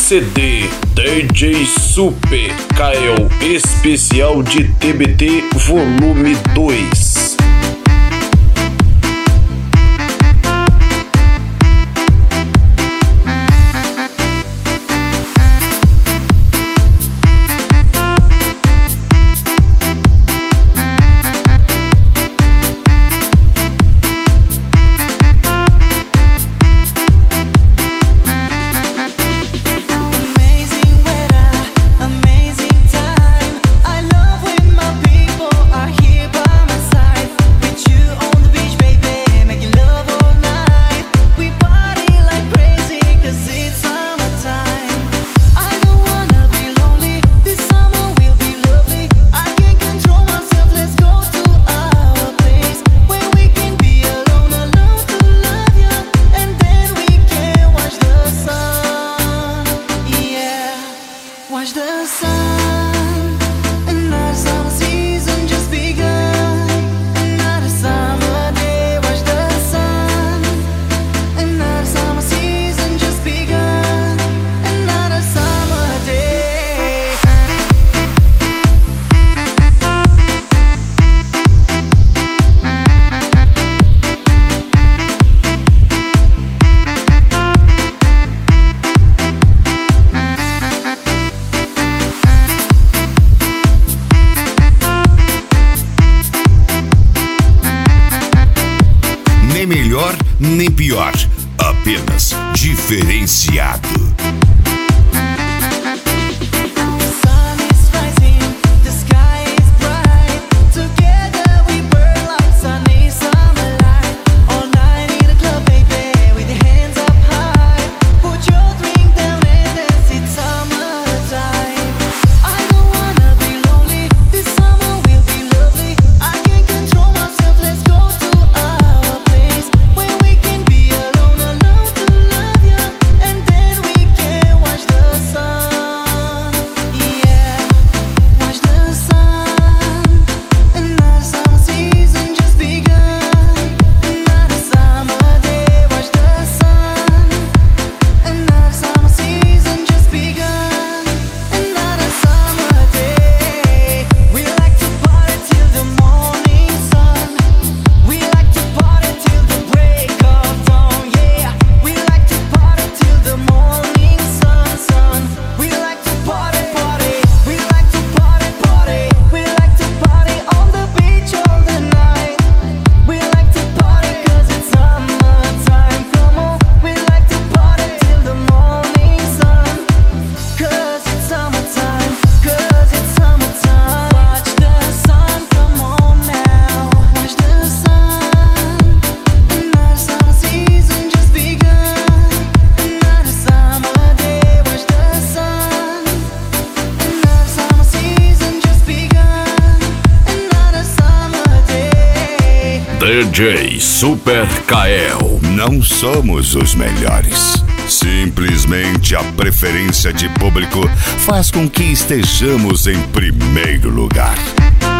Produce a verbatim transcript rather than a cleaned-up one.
C D D J Super Kael especial de T B T volume dois. Watch the sun, another summer season just begun. Another summer day. Watch the sun, another summer season just begun. Another summer day. Nem melhor, nem pior, apenas diferenciado. D J Super Kael. Não somos os melhores. Simplesmente a preferência de público faz com que estejamos em primeiro lugar.